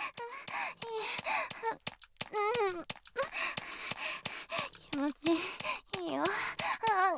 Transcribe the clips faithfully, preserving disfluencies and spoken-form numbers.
うん、気持ちいいよ。ああ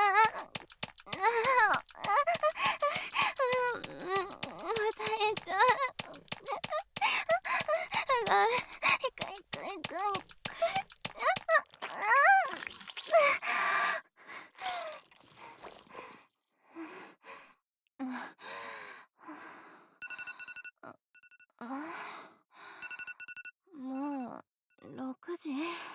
またえちゃう。あいくいくいく。もうろくじ？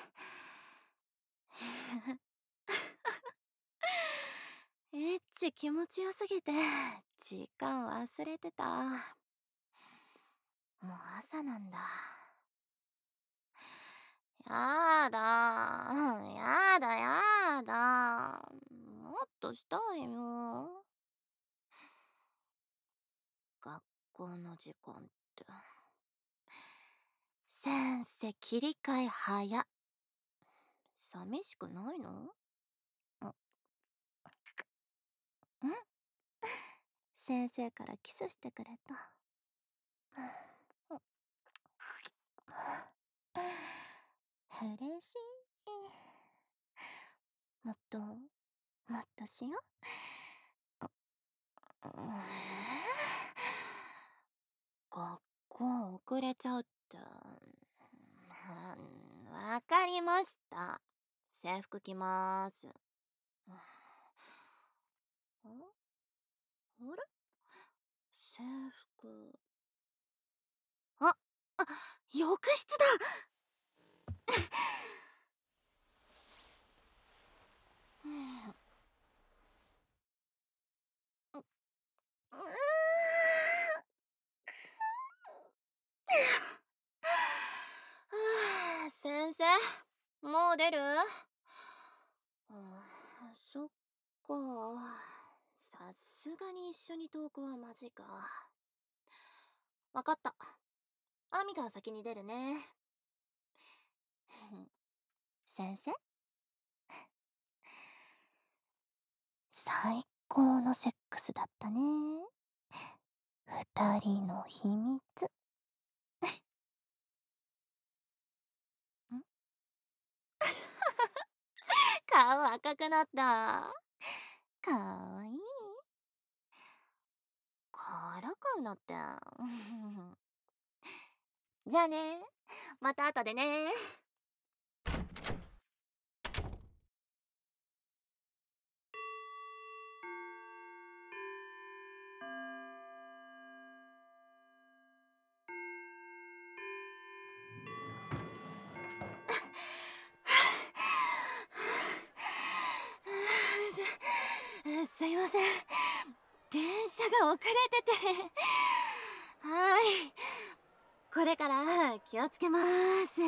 エッチ気持ちよすぎて時間忘れてた。もう朝なんだ。やだやだやだ、もっとしたいよ。学校の時間って先生切り替え早。寂しくないの？ん？先生からキスしてくれた。嬉しい。もっともっとしよう。学校遅れちゃうって。わかりました。制服着まーす。ああれ、制服。ああ、浴室だ。うー先生、もう出る？あ、そっか。さすがに一緒にトークはマジか。わかった。アミが先に出るね。先生？最高のセックスだったね。二人の秘密。ん？顔赤くなった。かわいい。からかうなって。じゃあね。また後でね。す、すいません。電車が遅れてて。はい。これから気をつけまーす。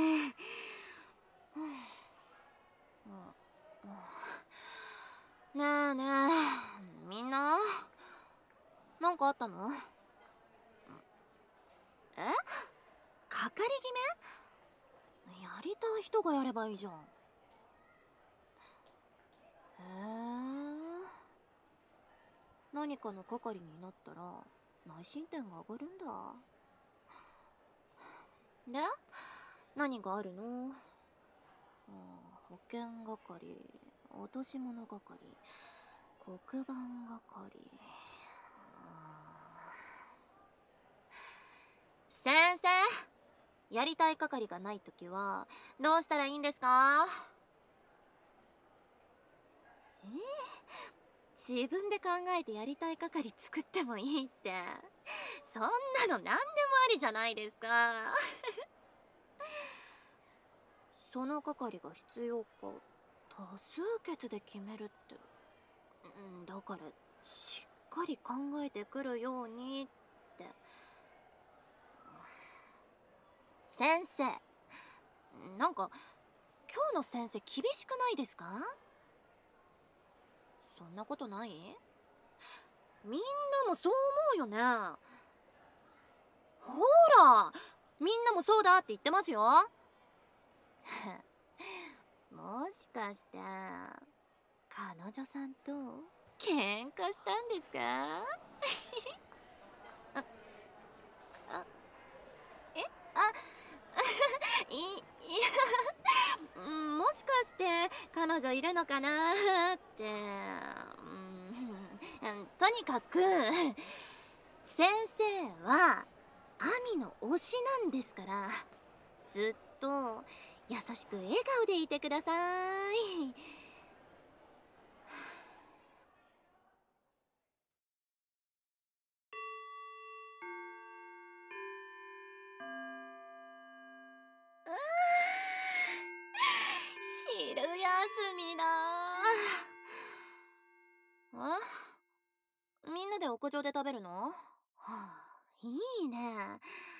ねえねえ、みんななんかあったの？え？かかり決め？やりたい人がやればいいじゃん。へえ。何かの係になったら内申点が上がるんだ。で、何があるの？あ、保険係、落とし物係、黒板係。先生、やりたい係がないときはどうしたらいいんですか？えー、自分で考えてやりたい係作ってもいいって、そんなの何でもありじゃないですか。その係が必要か多数決で決めるって、だからしっかり考えてくるようにって。先生、なんか今日の先生厳しくないですか？そんなことない？みんなもそう思うよね。ほら、みんなもそうだって言ってますよ。もしかして彼女さんと喧嘩したんですか？あ、あ、え？ 彼女いるのかなーって、うん、とにかく先生はアミの推しなんですから、ずっと優しく笑顔でいてください。うー昼休みだー。え、みんなで屋上で食べるの？はあ、いいね。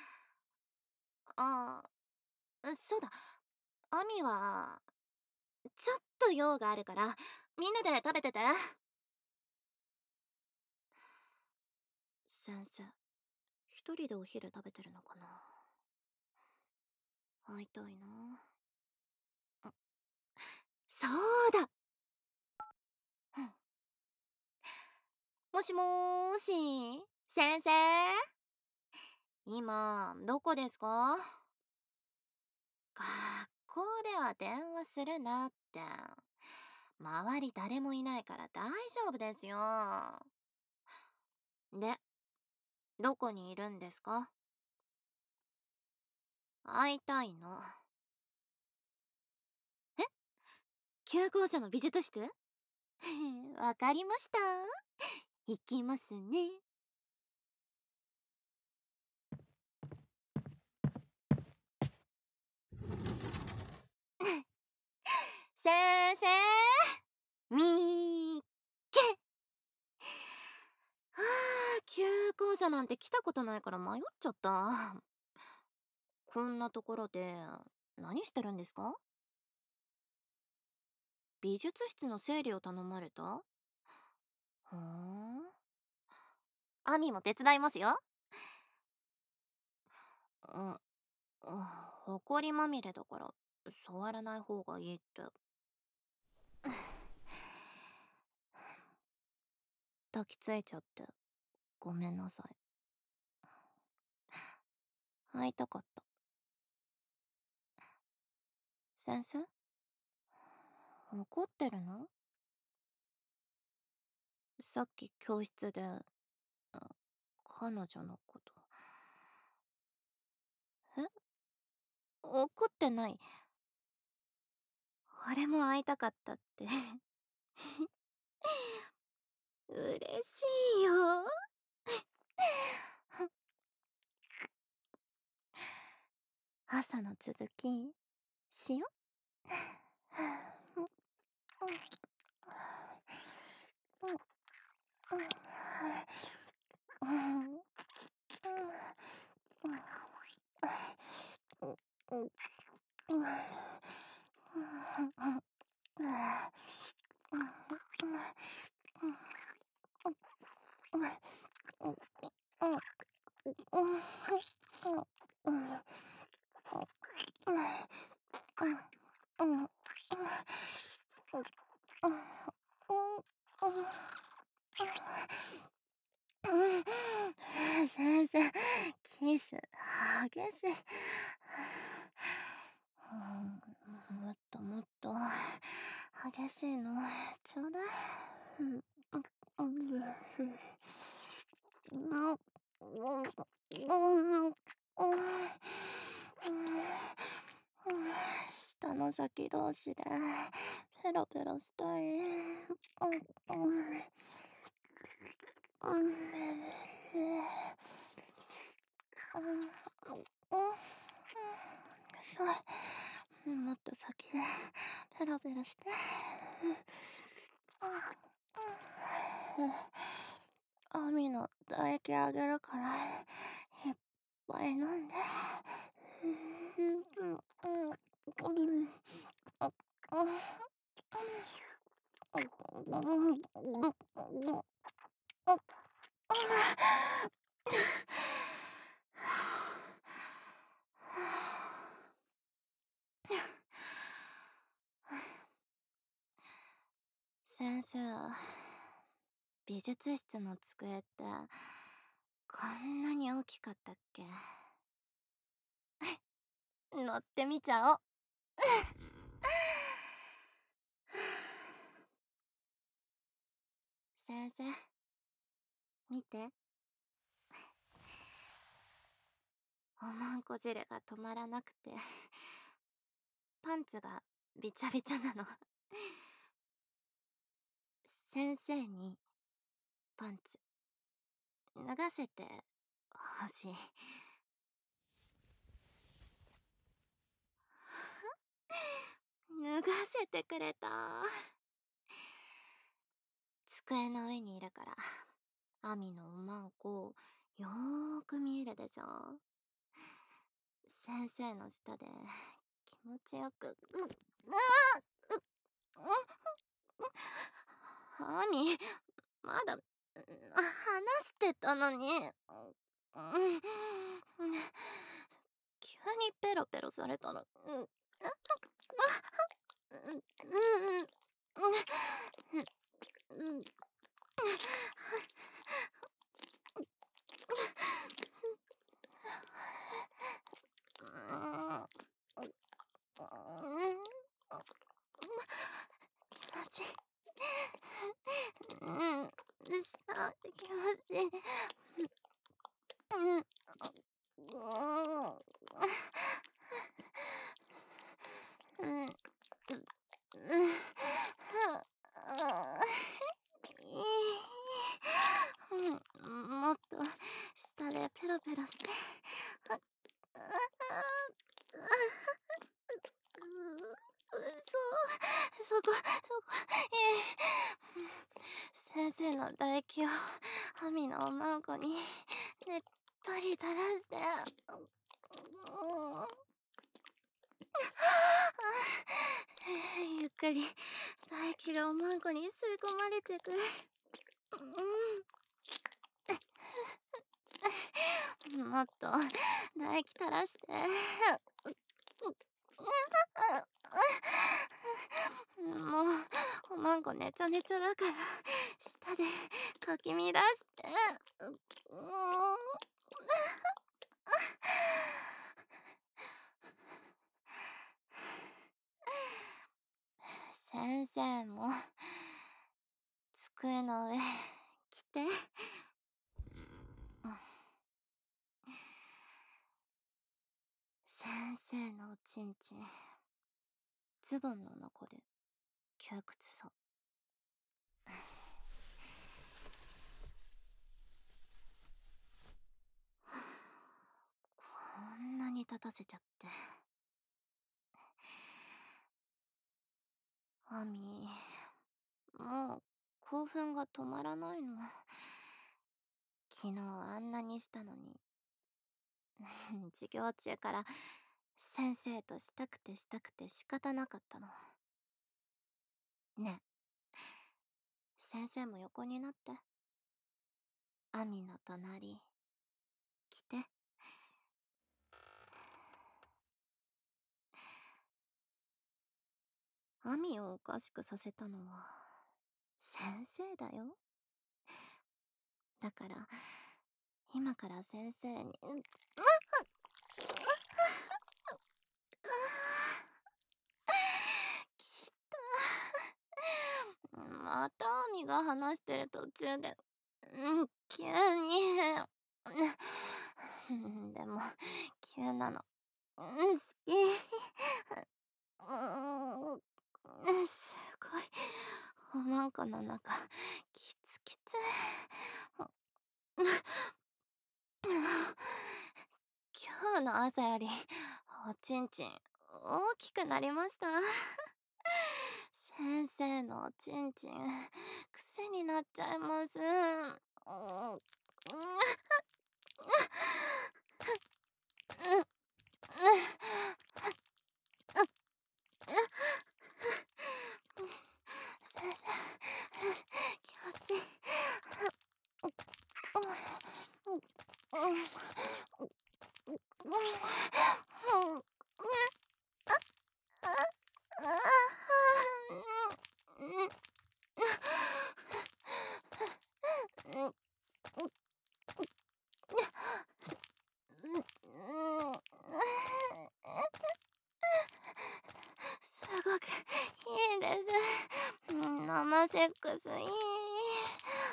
ああ、そうだ。アミはちょっと用があるからみんなで食べてて。先生、一人でお昼食べてるのかな。会いたいな。そうだ、うん、もしもーし、先生、今どこですか？学校では電話するなって。周り誰もいないから大丈夫ですよ。で、どこにいるんですか？会いたいの。え、旧校舎の美術室？わかりました。行きますね。先生、みーけ。はあ、旧校舎なんて来たことないから迷っちゃった。こんなところで何してるんですか？美術室の整理を頼まれた？はあ。アミも手伝いますよ。うん、ほこりまみれだから触らない方がいいって。抱きついちゃってごめんなさい。会いたかった。先生、怒ってるの？さっき教室で、あ、彼女のこと。え、怒ってない。俺も会いたかったって。嬉しいよ。朝の続きしよ。先生、キス激しい。もっともっと激しいのちょうだい。舌の先同士でペロペロしたい。もっと先でペロペロして。アミの唾液あげるからいっぱい飲んで。先生、美術室の机ってこんなに大きかったっけ？乗ってみちゃお。 先生、見て。おまんこ汁が止まらなくて、パンツがびちゃびちゃなの。先生にパンツ脱がせてほしい。脱がせてくれた。机の上にいるからアミのおまんこよーく見えるでしょ。先生の下で気持ちよくうっうわうっうアミ、まだ話してたのに、急にペロペロされたの。うんうん気持ちいい。うん、した気持ちいい。うん。うん。うん、もっと下でペロペロして。そう、そこ、そこ、ええ。先生の唾液をアミのおまんこにねっとり垂らして。ゆっくり唾液がおまんこに吸い込まれてく。うん、もっと唾液垂らして。もうおまんこねちゃねちゃだから下でかき乱して。先生も机の上来て。先生のおちんちんズボンの中で窮屈さ。こんなに立たせちゃって。アミ、もう興奮が止まらないの。昨日あんなにしたのに。授業中から先生としたくてしたくて仕方なかったの。ねえ、先生も横になって。アミの隣来て。アミをおかしくさせたのは先生だよ。だから今から先生にきた。またアミが話してる途中でうん急にでも急なの好き。すごいおまんこの中きつきつ。今日の朝よりおちんちん大きくなりました。先生のおちんちん癖になっちゃいます。先生気持ちいい。すごくいいです。生セックスいい。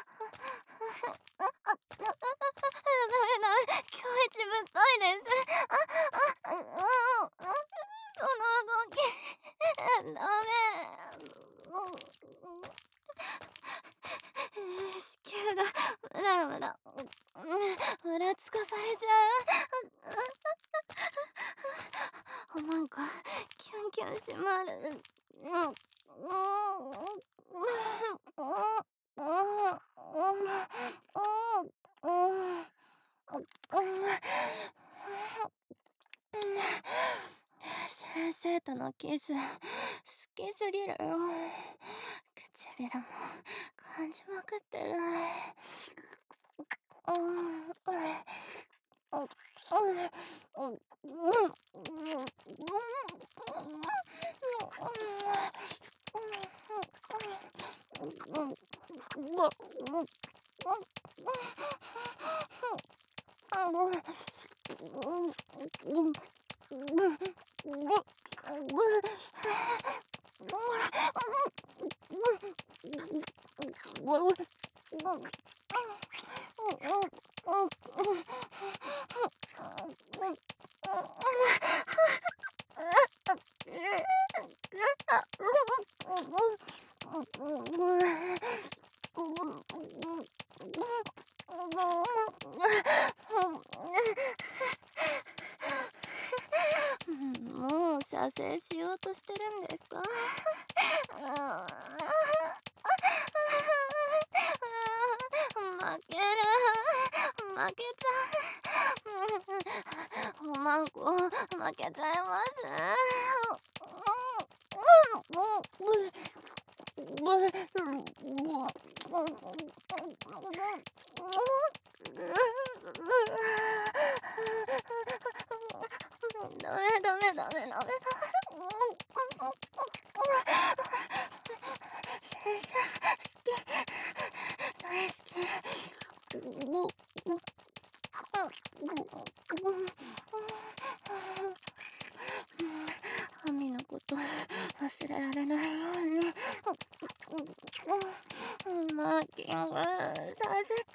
先生とのキス好きすぎるよ。唇も感じまくってる。もう射精しようとしてるんですか？負ける。負けちゃう。おまんこ負けちゃいます。ダメダメダメダメ。先生好き、大好き。アミのこと忘れられないようにマーキングさせた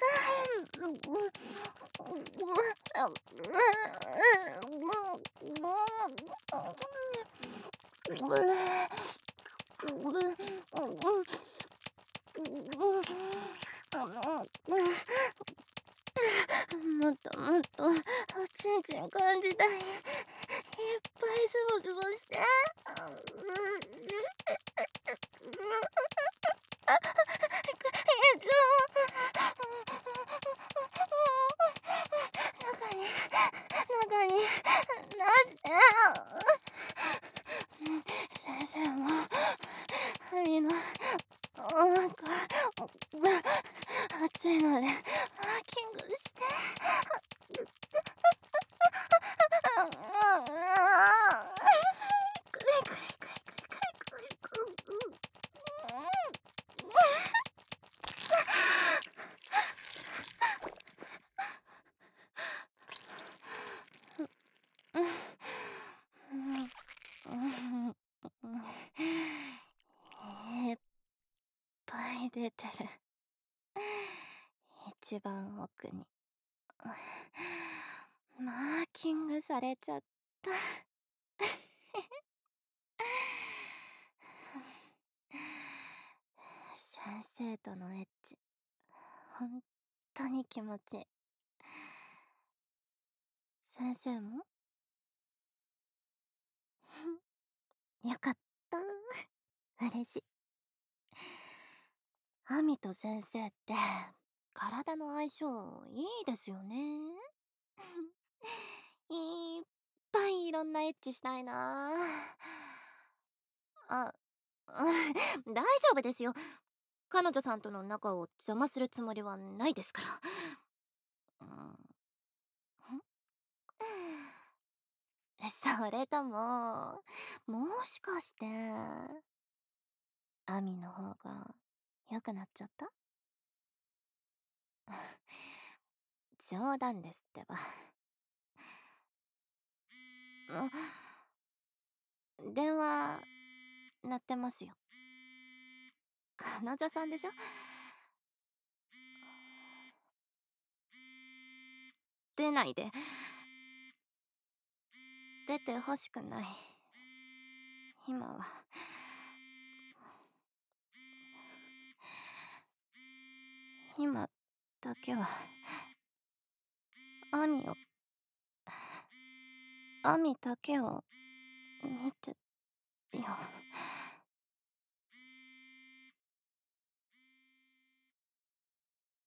もっともっとおちんちん感じたい。いっぱいズボズボして。えっと中に中になって先生もアミのお腹熱いのでマーキングして。いっぱい出てる。一番奥にマーキングされちゃった。先生とのエッチほんとに気持ちいい。先生もよかった。嬉しい。アミと先生って体の相性いいですよね。いっぱいいろんなエッチしたいなあ。大丈夫ですよ。彼女さんとの仲を邪魔するつもりはないですから。うん、それとももしかしてアミの方が良くなっちゃった？冗談ですってば。電話鳴ってますよ。彼女さんでしょ？出ないで。出てほしくない。今は今だけはアミをアミだけを見てよ。